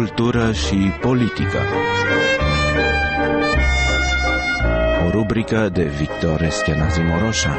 cultură și politică. O rubrică de Victor Eschenazi Moroșan.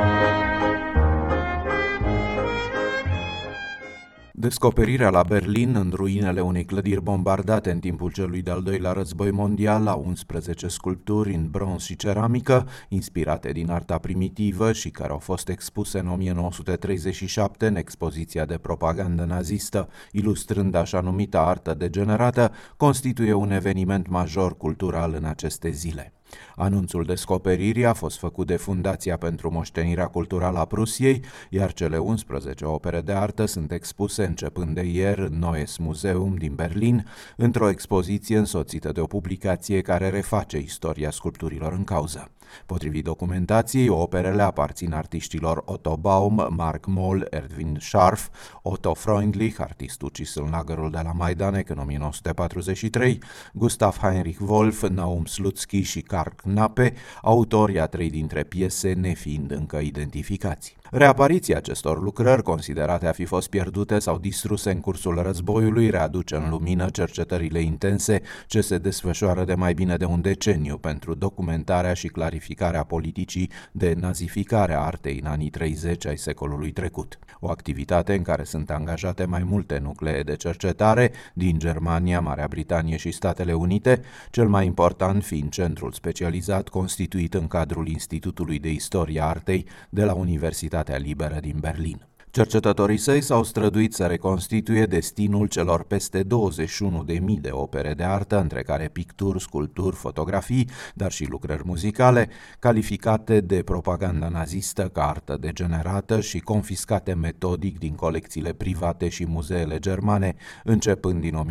Descoperirea la Berlin, în ruinele unei clădiri bombardate în timpul celui de-al doilea război mondial, a 11 sculpturi în bronz și ceramică, inspirate din arta primitivă și care au fost expuse în 1937 în expoziția de propagandă nazistă, ilustrând așa numita artă degenerată, constituie un eveniment major cultural în aceste zile. Anunțul descoperirii a fost făcut de Fundația pentru Moștenirea Culturală a Prusiei, iar cele 11 opere de artă sunt expuse începând de ieri în Neues Museum din Berlin, într-o expoziție însoțită de o publicație care reface istoria sculpturilor în cauză. Potrivit documentației, operele aparțin artiștilor Otto Baum, Mark Moll, Erwin Scharf, Otto Freundlich, artist ucis în lagărul de la Majdanek în 1943, Gustav Heinrich Wolf, Naum Slutsky și Karl Knappe, autorii a 3 dintre piese nefiind încă identificați. Reapariția acestor lucrări, considerate a fi fost pierdute sau distruse în cursul războiului, readuce în lumină cercetările intense ce se desfășoară de mai bine de un deceniu pentru documentarea și clarificarea politicii de nazificare a artei în anii 30 ai secolului trecut. O activitate în care sunt angajate mai multe nuclee de cercetare din Germania, Marea Britanie și Statele Unite, cel mai important fiind centrul specializat constituit în cadrul Institutului de Istorie a Artei de la Universitatea Liberă din Berlin. Cercetătorii săi s-au străduit să reconstituie destinul celor peste 21.000 de opere de artă, între care picturi, sculpturi, fotografii, dar și lucrări muzicale, calificate de propaganda nazistă ca artă degenerată și confiscate metodic din colecțiile private și muzeele germane, începând din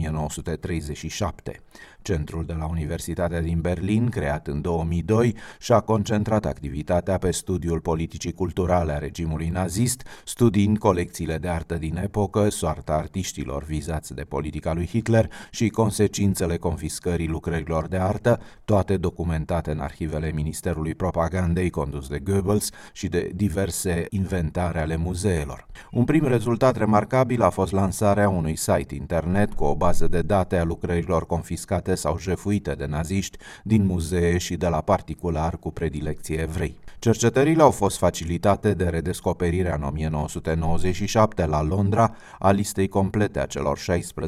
1937. Centrul de la Universitatea din Berlin, creat în 2002, și-a concentrat activitatea pe studiul politicii culturale a regimului nazist, studiind colecțiile de artă din epocă, soarta artiștilor vizați de politica lui Hitler și consecințele confiscării lucrărilor de artă, toate documentate în arhivele Ministerului Propagandei condus de Goebbels și de diverse inventare ale muzeelor. Un prim rezultat remarcabil a fost lansarea unui site internet cu o bază de date a lucrărilor confiscate sau jefuite de naziști din muzee și de la particular cu predilecție evrei. Cercetările au fost facilitate de redescoperirea în 1997 la Londra a listei complete a celor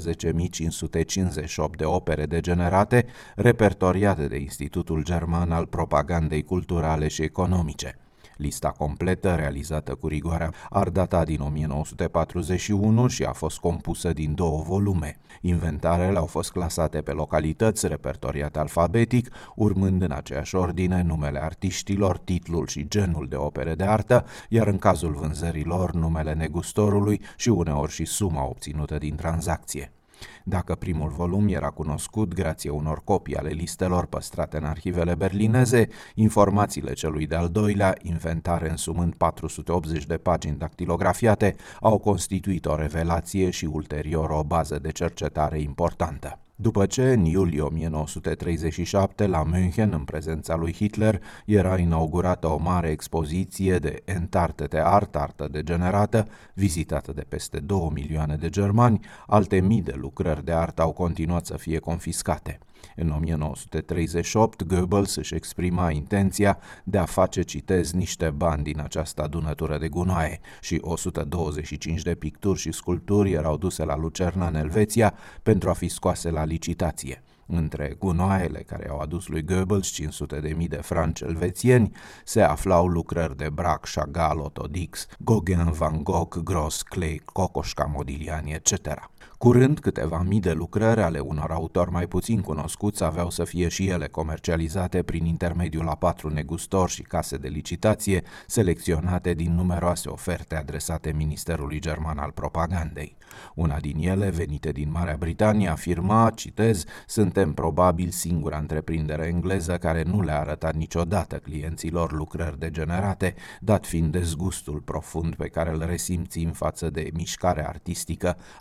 16.558 de opere degenerate repertoriate de Institutul German al Propagandei Culturale și Economice. Lista completă, realizată cu rigoare, ar data din 1941 și a fost compusă din 2 volume. Inventarele au fost clasate pe localități, repertoriate alfabetic, urmând în aceeași ordine numele artiștilor, titlul și genul de opere de artă, iar în cazul vânzărilor numele negustorului și uneori și suma obținută din tranzacție. Dacă primul volum era cunoscut grație unor copii ale listelor păstrate în arhivele berlineze, informațiile celui de-al doilea, inventare însumând 480 de pagini dactilografiate, au constituit o revelație și ulterior o bază de cercetare importantă. După ce, în iulie 1937, la München, în prezența lui Hitler, era inaugurată o mare expoziție de Entartete Art, artă degenerată, vizitată de peste 2 milioane de germani, alte mii de lucrări de artă au continuat să fie confiscate. În 1938, Goebbels își exprima intenția de a face, citez, niște bani din această adunătură de gunoaie și 125 de picturi și sculpturi erau duse la Lucerna, în Elveția, pentru a fi scoase la licitație. Între gunoaiele care au adus lui Goebbels 500.000 de franci elvețieni se aflau lucrări de Braque, Chagall, Otto Dix, Gauguin, Van Gogh, Gross, Klee, Kokoschka, Modigliani, etc. Curând, câteva mii de lucrări ale unor autori mai puțin cunoscuți aveau să fie și ele comercializate prin intermediul a 4 negustori și case de licitație selecționate din numeroase oferte adresate Ministerului German al Propagandei. Una din ele, venite din Marea Britanie, afirma, citez, "Suntem probabil singura întreprindere engleză care nu le-a arătat niciodată clienților lucrări degenerate, dat fiind dezgustul profund pe care îl resimțim față de mișcarea artistică atât de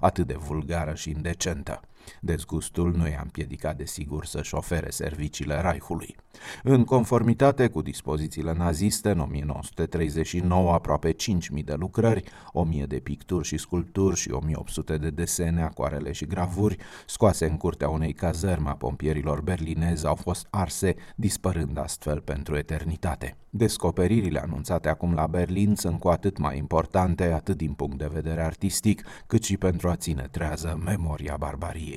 vulgară și indecentă. Dezgustul nu i-a împiedicat desigur să-și ofere serviciile Reichului. În conformitate cu dispozițiile naziste, în 1939 aproape 5.000 de lucrări, 1.000 de picturi și sculpturi și 1.800 de desene, acoarele și gravuri, scoase în curtea unei cazărme a pompierilor berlinezi, au fost arse, dispărând astfel pentru eternitate. Descoperirile anunțate acum la Berlin sunt cu atât mai importante, atât din punct de vedere artistic, cât și pentru a ține trează memoria barbariei.